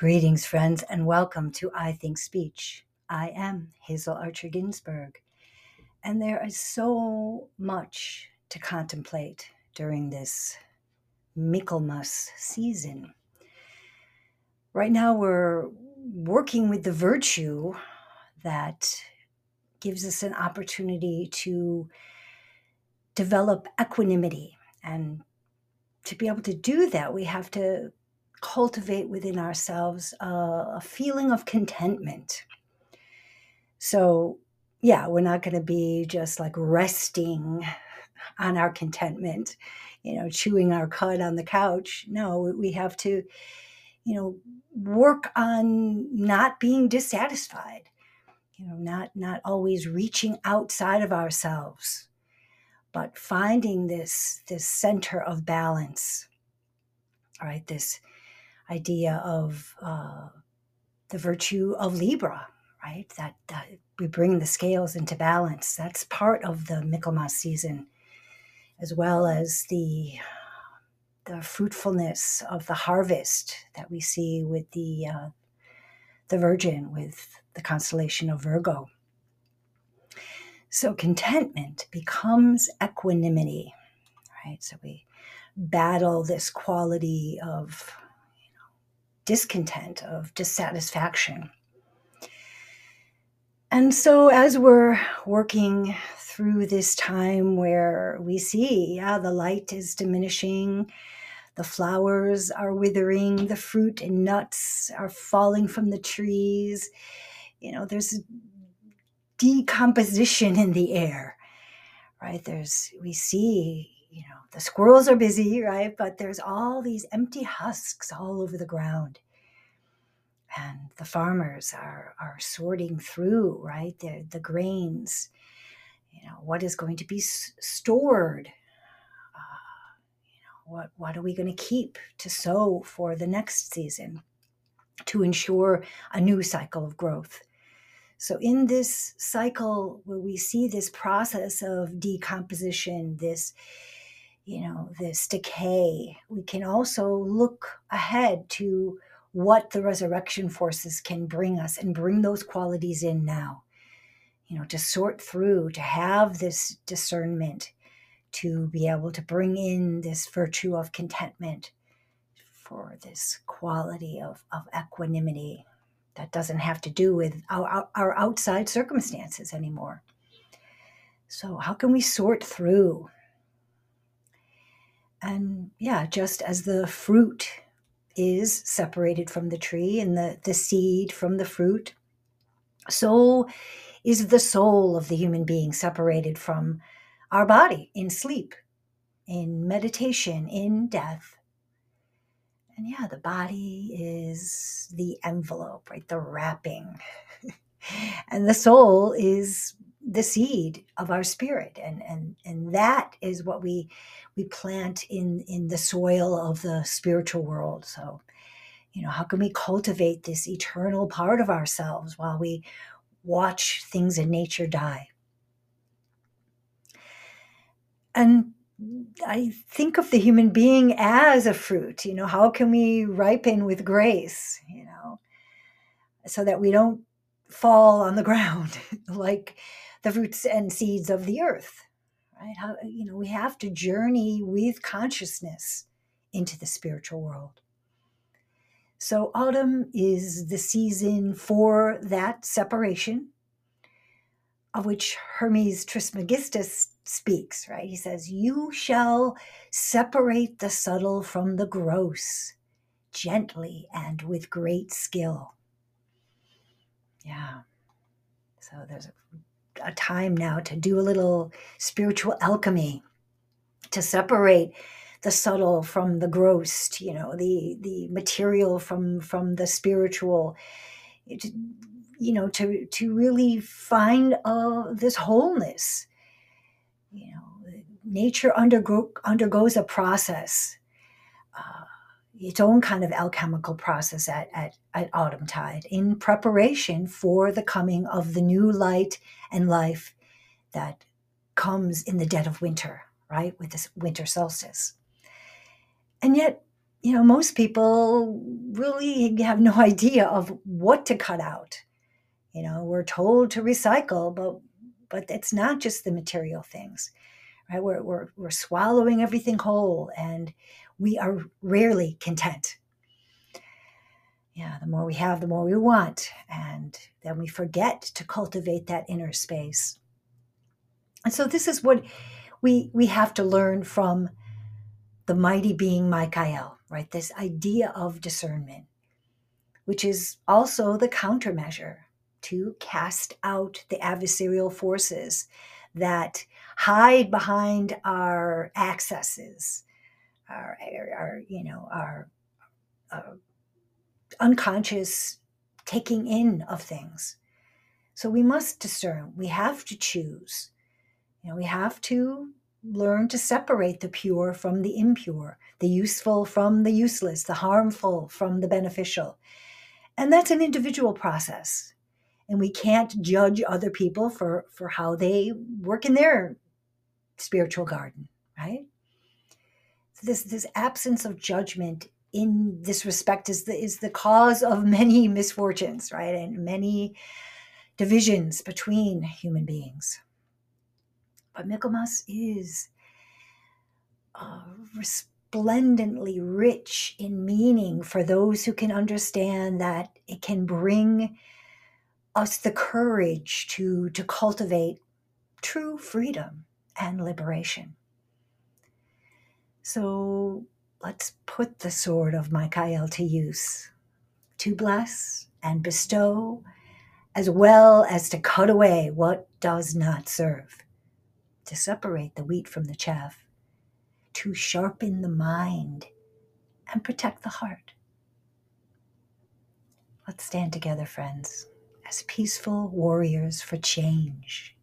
Greetings, friends, and welcome to I Think Speech. I am Hazel Archer Ginsburg, and there is so much to contemplate during this Michaelmas season. Right now, we're working with the virtue that gives us an opportunity to develop equanimity. And to be able to do that, we have to cultivate within ourselves a feeling of contentment. So, yeah, we're not going to be just like resting on our contentment, chewing our cud on the couch. No, we have to, work on not being dissatisfied, not always reaching outside of ourselves, but finding this center of balance. All right, this idea of the virtue of Libra, right? That we bring the scales into balance. That's part of the Michaelmas season, as well as the fruitfulness of the harvest that we see with the Virgin, with the constellation of Virgo. So contentment becomes equanimity, right? So we battle this quality of discontent, of dissatisfaction. And so as we're working through this time where we see, the light is diminishing, the flowers are withering, the fruit and nuts are falling from the trees, there's decomposition in the air, right? We see, the squirrels are busy, right? But there's all these empty husks all over the ground. And the farmers are sorting through, right, the grains, what is going to be stored, what are we going to keep to sow for the next season to ensure a new cycle of growth. So in this cycle where we see this process of decomposition, this decay, we can also look ahead to what the resurrection forces can bring us and bring those qualities in now, to sort through, to have this discernment, to be able to bring in this virtue of contentment for this quality of equanimity that doesn't have to do with our outside circumstances anymore. So how can we sort through? And just as the fruit is separated from the tree and the seed from the fruit, so is the soul of the human being separated from our body in sleep, in meditation, in death. And the body is the envelope, right? The wrapping. And the soul is the seed of our spirit. And that is what we plant in the soil of the spiritual world. So, how can we cultivate this eternal part of ourselves while we watch things in nature die? And I think of the human being as a fruit. How can we ripen with grace, so that we don't fall on the ground like the fruits and seeds of the earth, right? How, we have to journey with consciousness into the spiritual world. So autumn is the season for that separation, of which Hermes Trismegistus speaks, right? He says, "You shall separate the subtle from the gross, gently and with great skill." Yeah. So there's a time now to do a little spiritual alchemy, to separate the subtle from the gross, the material from the spiritual, to really find this wholeness. Nature undergoes a process, its own kind of alchemical process at autumn tide, in preparation for the coming of the new light and life that comes in the dead of winter, right, with this winter solstice. And yet most people really have no idea of what to cut out. We're told to recycle, but it's not just the material things, right? We're swallowing everything whole, and we are rarely content. Yeah, the more we have, the more we want, and then we forget to cultivate that inner space. And so this is what we have to learn from the mighty being Michael, right? This idea of discernment, which is also the countermeasure to cast out the adversarial forces that hide behind our accesses, our uh, unconscious taking in of things. So we must discern. We have to choose. We have to learn to separate the pure from the impure, the useful from the useless, the harmful from the beneficial. And that's an individual process. And we can't judge other people for how they work in their spiritual garden, right? So this absence of judgment in this respect is the cause of many misfortunes, right? And many divisions between human beings. But Michaelmas is resplendently rich in meaning for those who can understand that it can bring us the courage to cultivate true freedom and liberation. So let's put the sword of Michael to use, to bless and bestow, as well as to cut away what does not serve, to separate the wheat from the chaff, to sharpen the mind and protect the heart. Let's stand together, friends, as peaceful warriors for change.